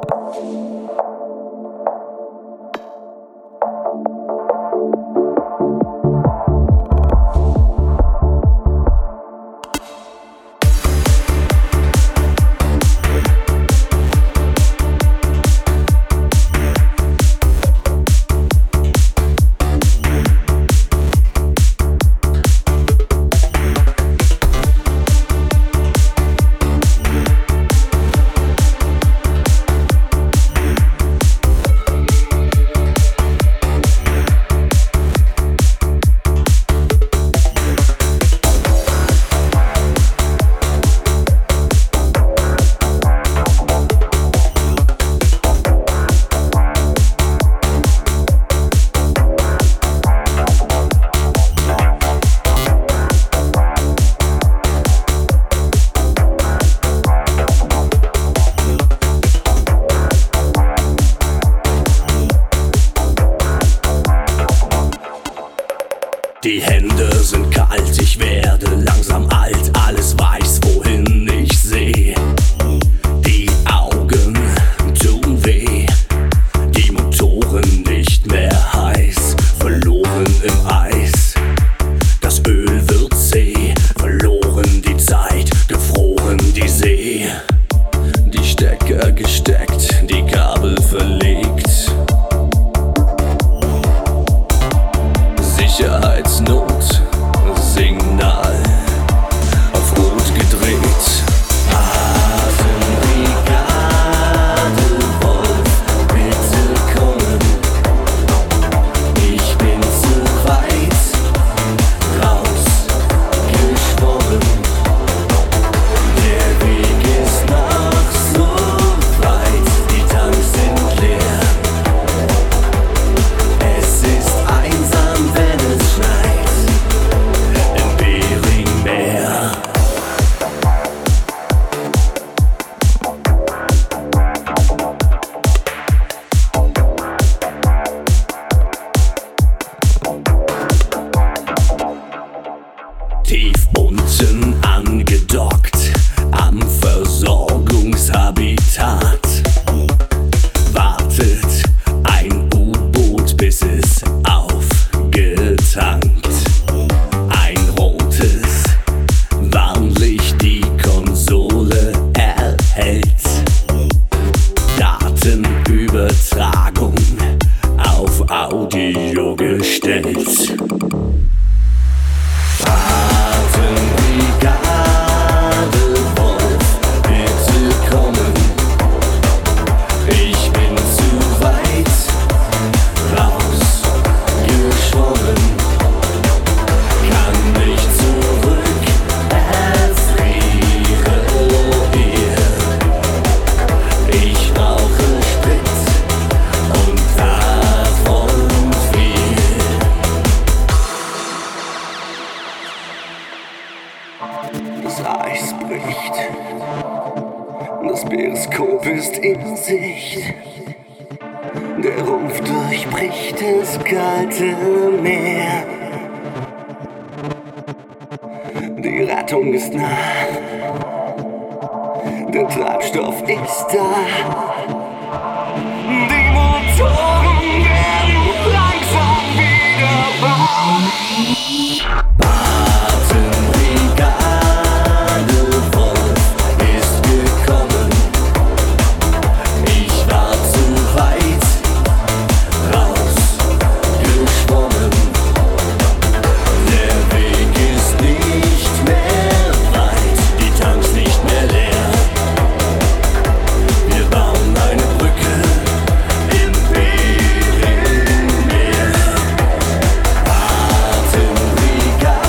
Die Hände sind kalt, ich werde langsam alt, alles weiß, wohin ich sehe. Die Augen tun weh, die Motoren nicht mehr heiß, verloren im Eis. Das Öl wird zäh, verloren die Zeit, gefroren die See. Die Stecker gesteckt, die Kabel verlegt. Sicherheitsnot, Signal auf Rot gedreht. Atembrigade, Wolf, bitte kommen. Ich bin zu weit rausgeschwommen. Der Weg ist noch so weit, die Tanks sind leer. Es ist einsam, wenn es schneit im Beringmeer. Tief unten angedockt am Versorgungshabitat wartet ein U-Boot, bis es aufgetankt. Ein rotes Warnlicht die Konsole erhält. Datenübertragung auf Audio gestellt. Atembrigade, Wolf, bitte kommen. Ich bin zu weit rausgeschwommen. Kann nicht zurück, erfriere hier. Ich brauche Sprit und davon viel. Das Eis bricht, das Periskop ist in Sicht. Der Rumpf durchbricht das kalte Meer. Die Rettung ist nah, der Treibstoff ist da. Die Motoren werden langsam wieder warm. Atembrigade, Wolf ist gekommen. Ich war zu weit rausgeschwommen. Der Weg ist nicht mehr weit, die Tanks nicht mehr leer. Wir bauen eine Brücke im Beringmeer. Atembrigade,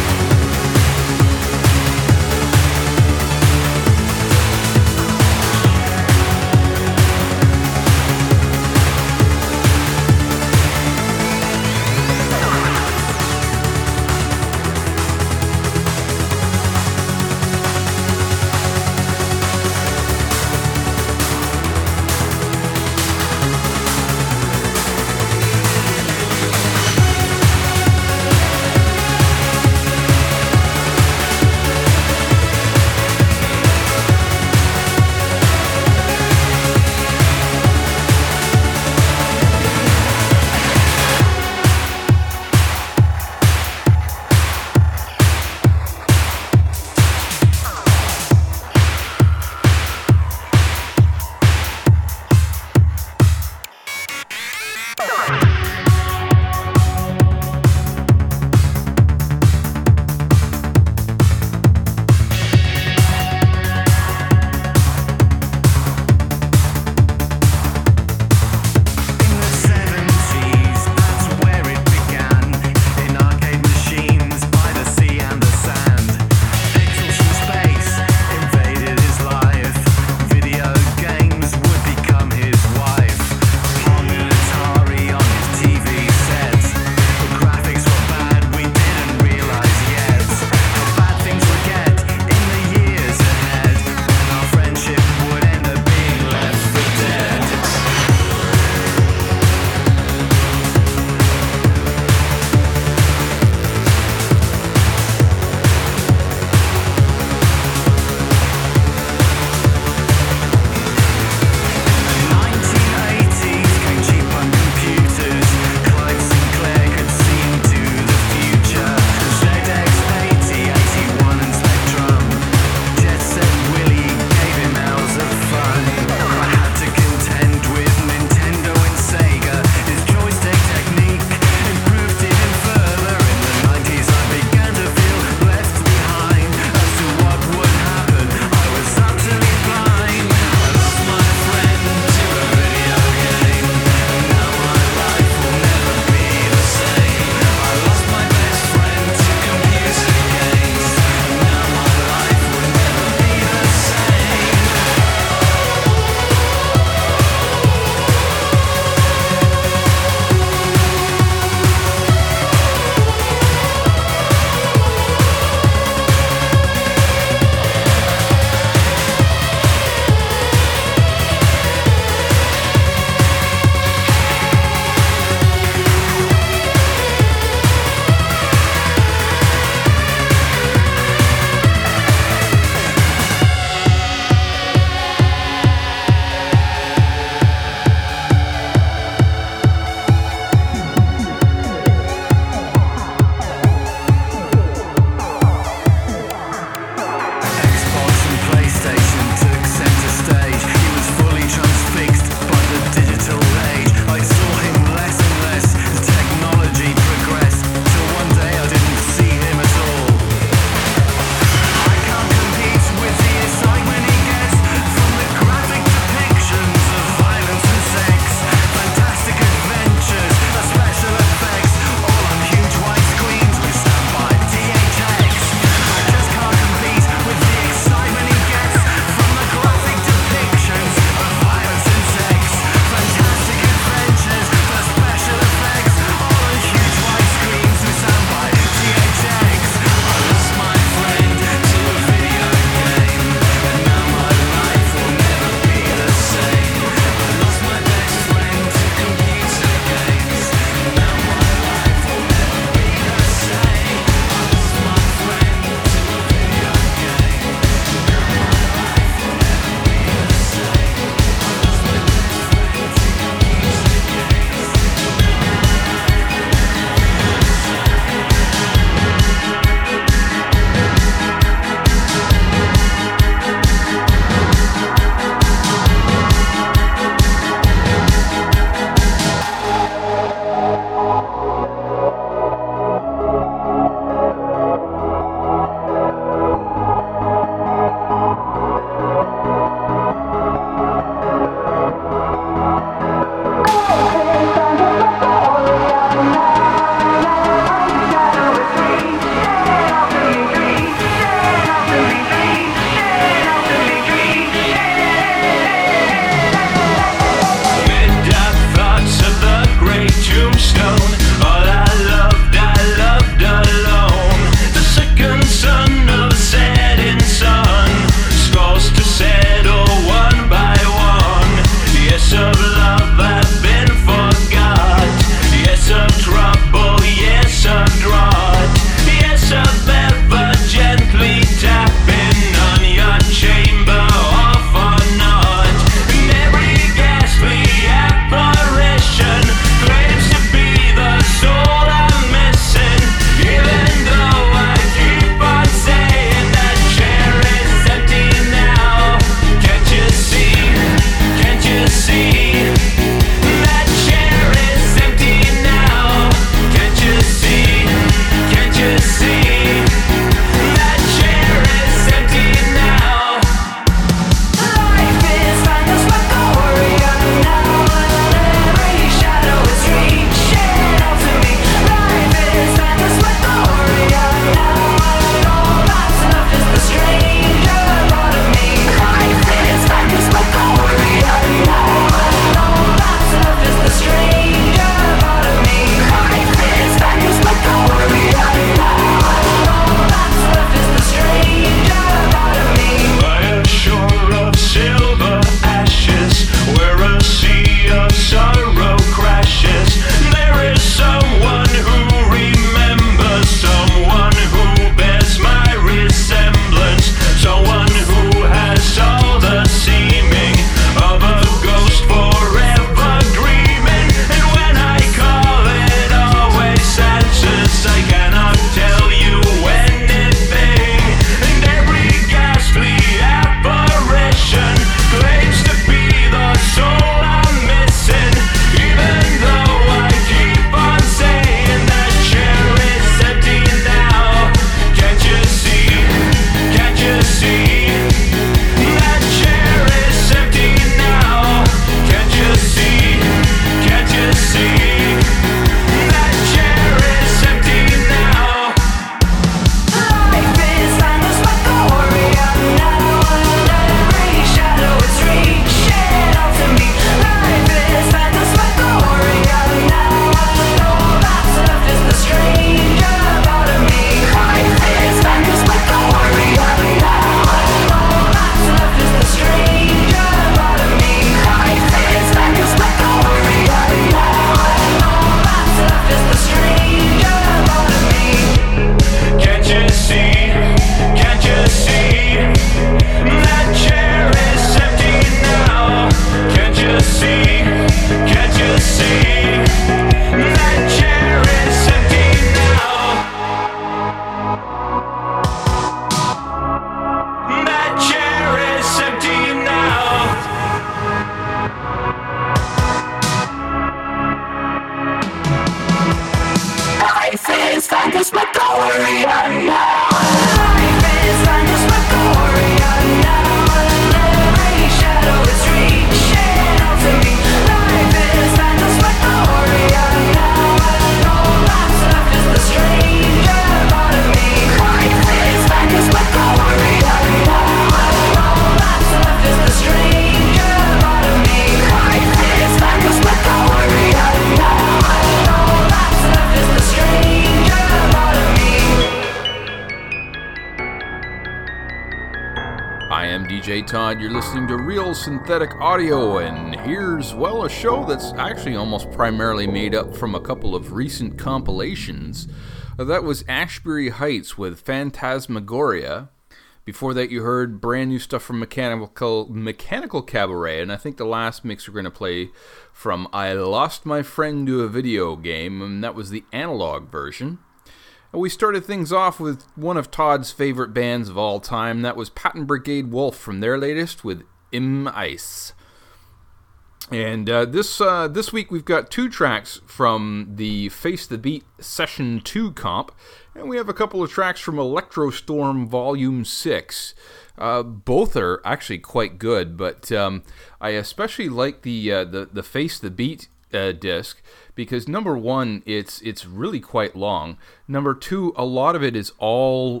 DJ Todd, you're listening to Real Synthetic Audio, and here's, well, a show that's actually almost primarily made up from a couple of recent compilations. That was Ashbury Heights with Phantasmagoria. Before that, you heard brand new stuff from Mechanical Cabaret, and I think the last mix we're going to play from I Lost My Friend to a Video Game, and that was the analog version. And we started things off with one of Todd's favorite bands of all time. That was Patent Brigade Wolf from their latest with Im Ice. And this week we've got two tracks from the Face the Beat Session 2 comp. And we have a couple of tracks from Electrostorm Volume 6. Both are actually quite good, but I especially like the Face the Beat disc, because number one, it's really quite long. Number two, a lot of it is all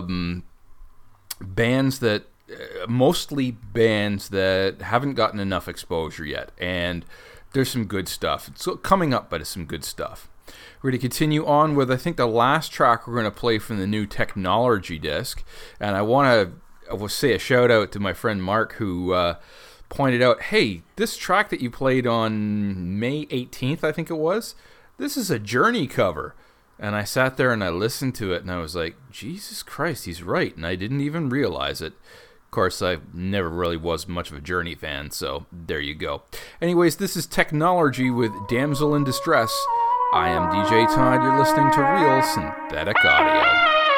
bands that mostly bands that haven't gotten enough exposure yet, and there's some good stuff. It's coming up, but it's some good stuff. We're going to continue on with, I think, the last track we're going to play from the new Technology disc, and I want to say a shout out to my friend Mark, who pointed out, hey, this track that you played on May 18th, I think it was, this is a Journey cover. And I sat there and I listened to it and I was like, Jesus Christ, he's right. And I didn't even realize it. Of course, I never really was much of a Journey fan, so there you go. Anyways, this is Technology with Damsel in Distress. I am DJ Todd. You're listening to Real Synthetic Audio.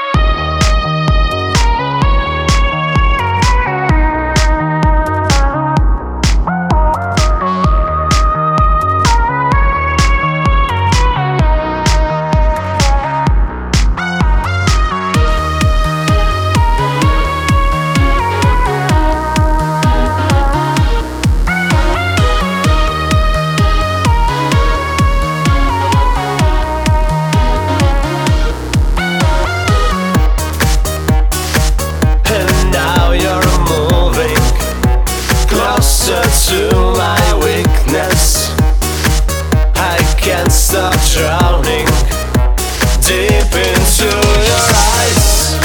To my weakness, I can't stop drowning deep into your eyes.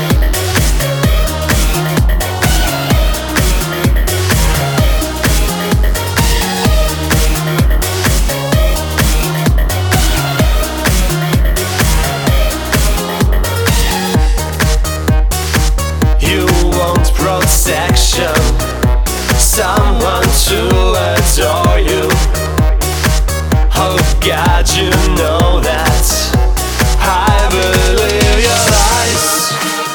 You want protection, someone to adore you. Oh God, you know that I believe your lies.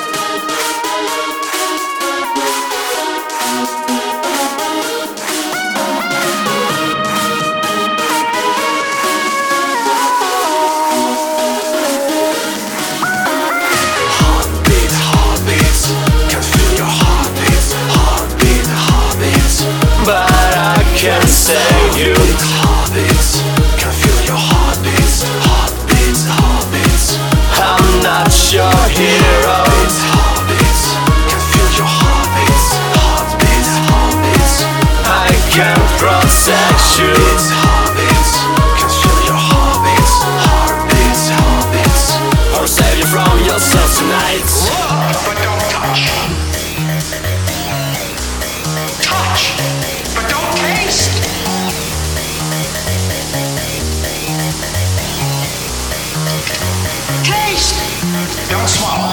Heartbeat, heartbeat, can feel your heartbeat. Heartbeat, heartbeat, but I can't save you. Heartbeats, can feel your heartbeats. Heartbeats, heartbeats, I'm not your hero. Heartbeats, can feel your heartbeats. Heartbeats, heartbeats, I can't protect you. Heartbeats, can feel your heartbeats. Heartbeats, heartbeats, or save you from yourself tonight. But don't touch. Touch, but don't taste. Taste, don't swallow.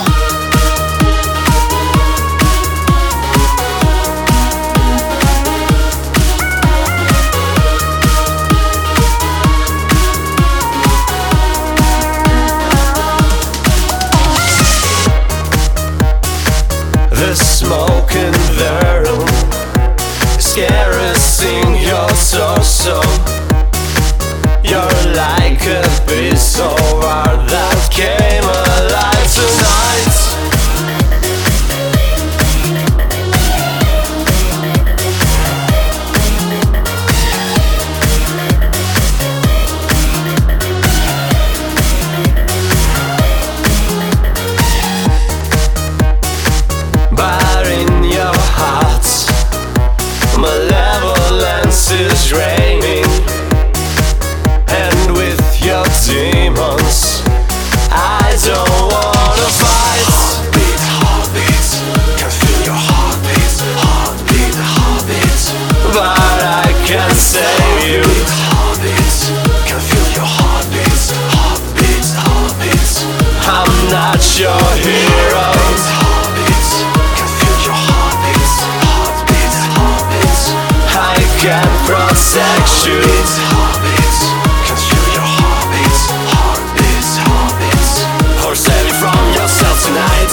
you. Heartbeats, can feel your heartbeats, heartbeats, heartbeats. Or save it from yourself tonight.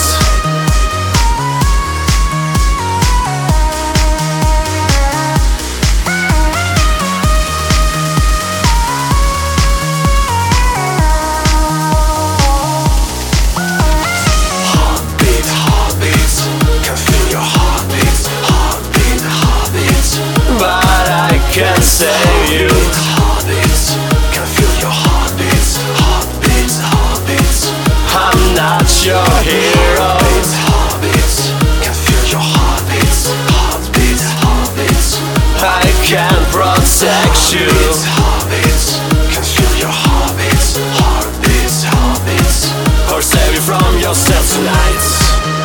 Can save you. Heartbeats, can feel your heartbeats, heartbeats, heartbeats. I'm not your hero. Heartbeats, can feel your heartbeats, heartbeats, heartbeats. I can protect you. Heartbeats, can feel your heartbeats, heartbeats, heartbeats. Or save you from yourself tonight.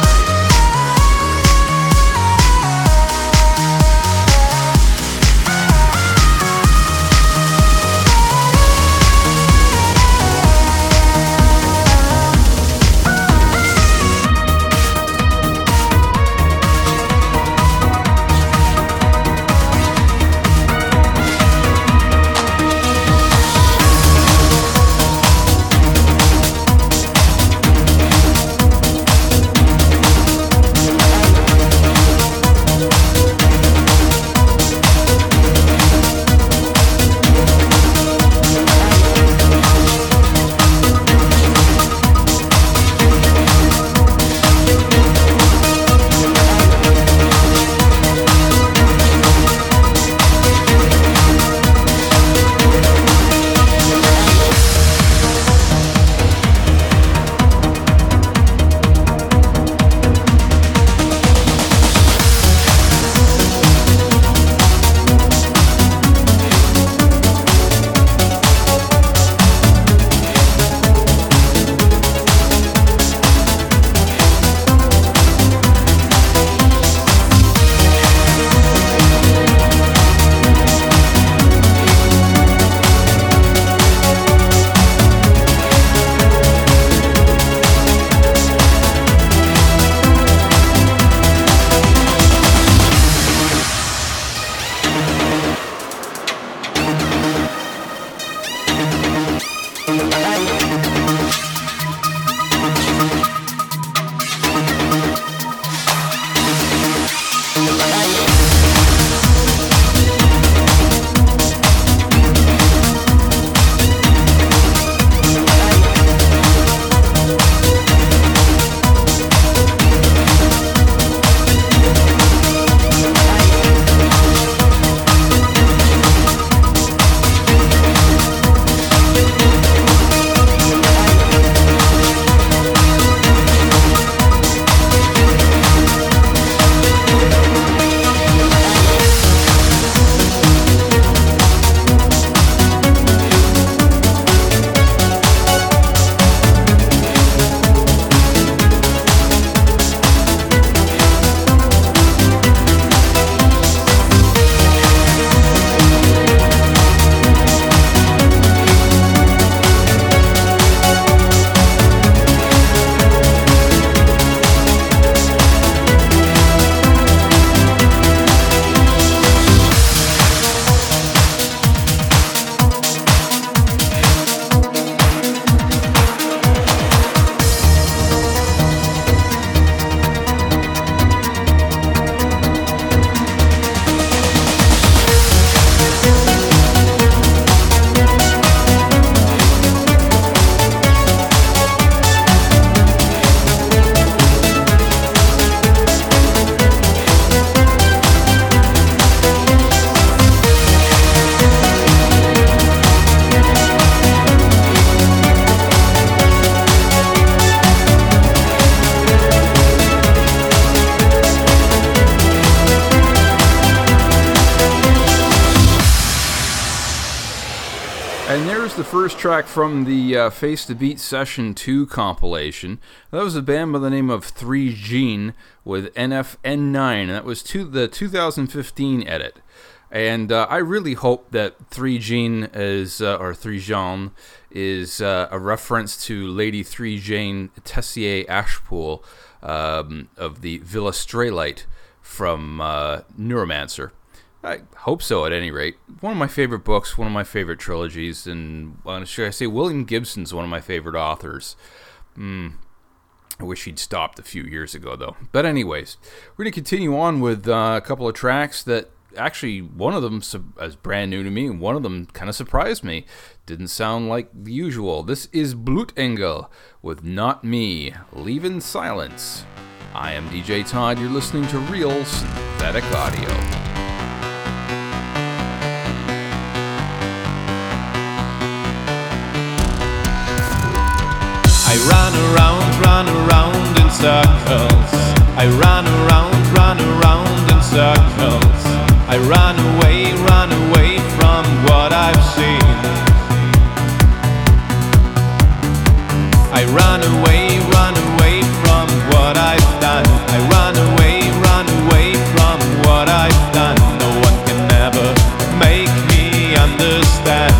The first track from the Face the Beat Session 2 compilation. That was a band by the name of 3 Jean with NFN9, and that was the 2015 edit. And I really hope that 3 Jean is, or 3 Jean, is a reference to Lady 3 Jane Tessier Ashpool of the Villa Straylight from Neuromancer. I hope so, at any rate. One of my favorite books, one of my favorite trilogies, and should I say William Gibson's one of my favorite authors. I wish he'd stopped a few years ago, though. But anyways, we're going to continue on with a couple of tracks that actually, one of them is brand new to me, and one of them kind of surprised me. Didn't sound like the usual. This is Blutengel with Not Me, Leave in Silence. I am DJ Todd. You're listening to Real Synthetic Audio. I run around in circles. I run around in circles. I run away from what I've seen. I run away from what I've done. I run away from what I've done. No one can ever make me understand.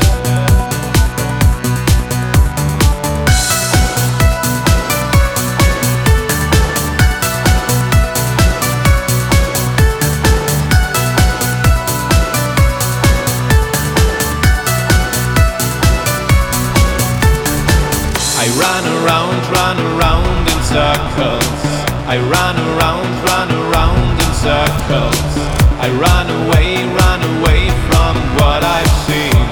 Run around in circles. I run around in circles. I run away from what I've seen.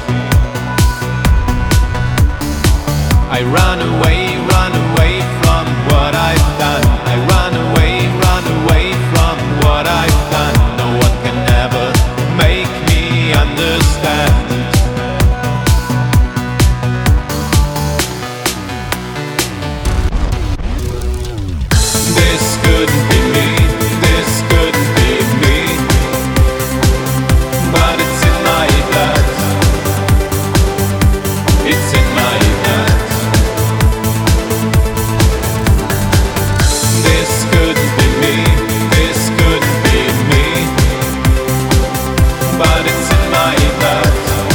I run away from what I've done. I run away from what I've done. No one can ever make me understand. This couldn't be me, but it's in my blood. It's in my blood. This couldn't be me, but it's in my blood.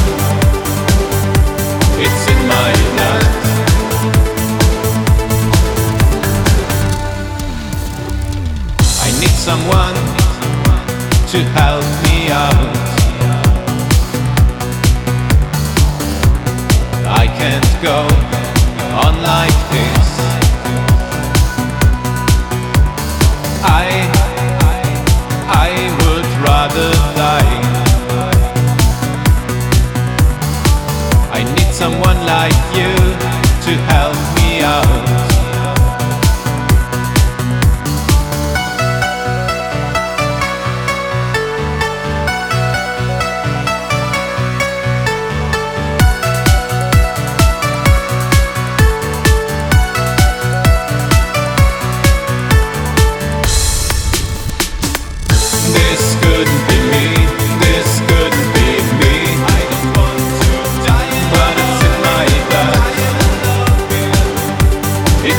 It's in my blood. I need someone to help me out. I can't go on like this. I would rather die. I need someone like you to help me out. It's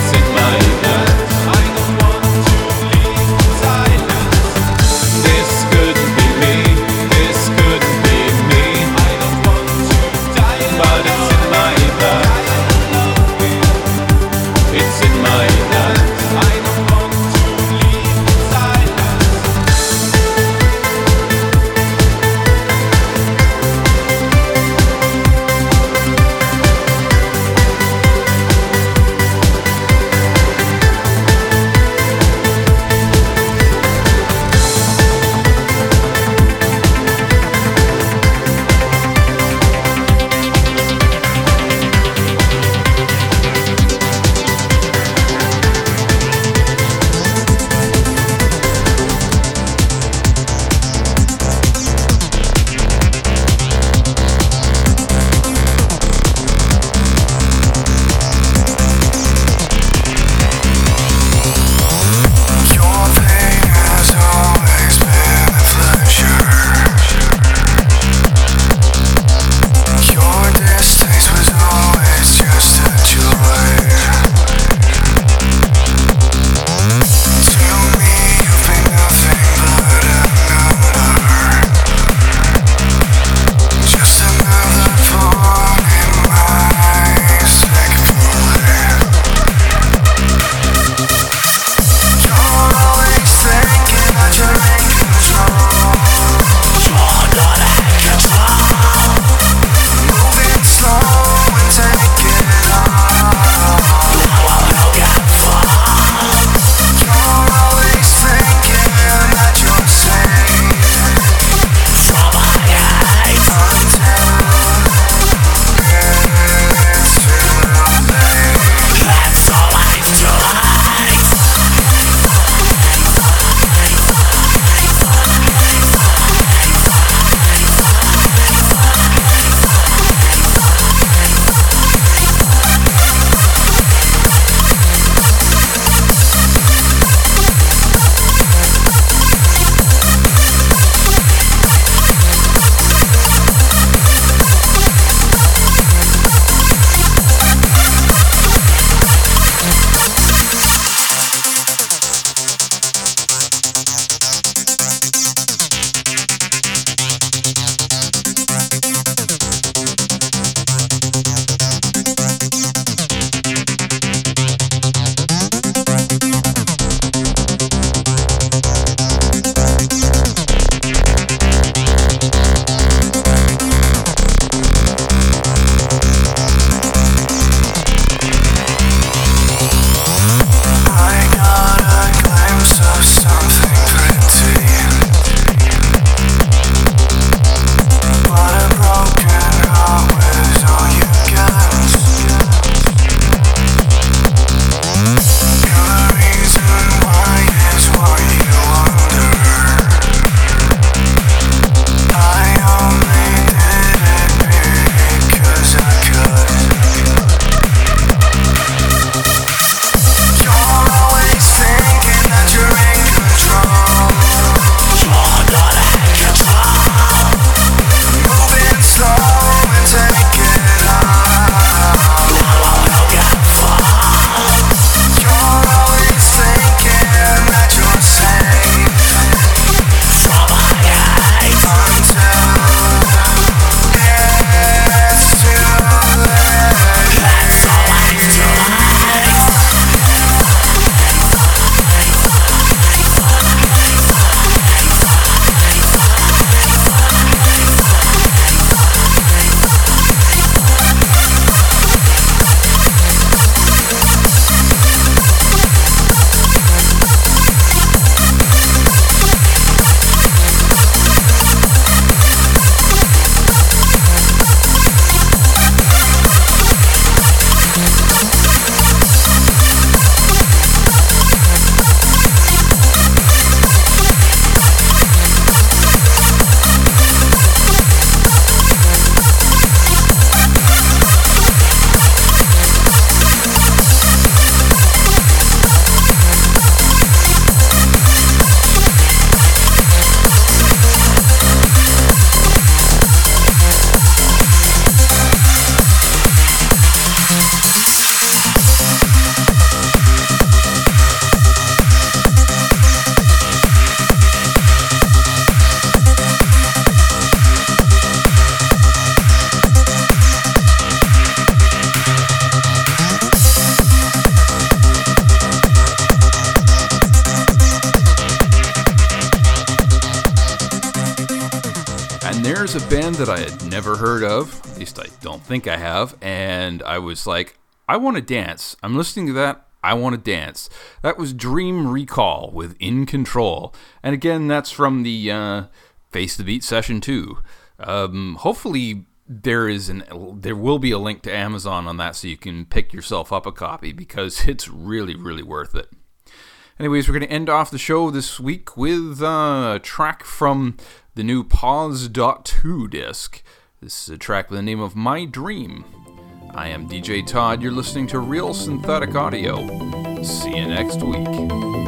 band that I had never heard of, at least I don't think I have, and I was like, I want to dance. I'm listening to that, I want to dance. That was Dream Recall with In Control. And again, that's from the Face the Beat Session 2. Hopefully there will be a link to Amazon on that so you can pick yourself up a copy, because it's really, really worth it. Anyways, we're going to end off the show this week with a track from the new Pause.2 disc. This is a track with the name of My Dream. I am DJ Todd. You're listening to Real Synthetic Audio. See you next week.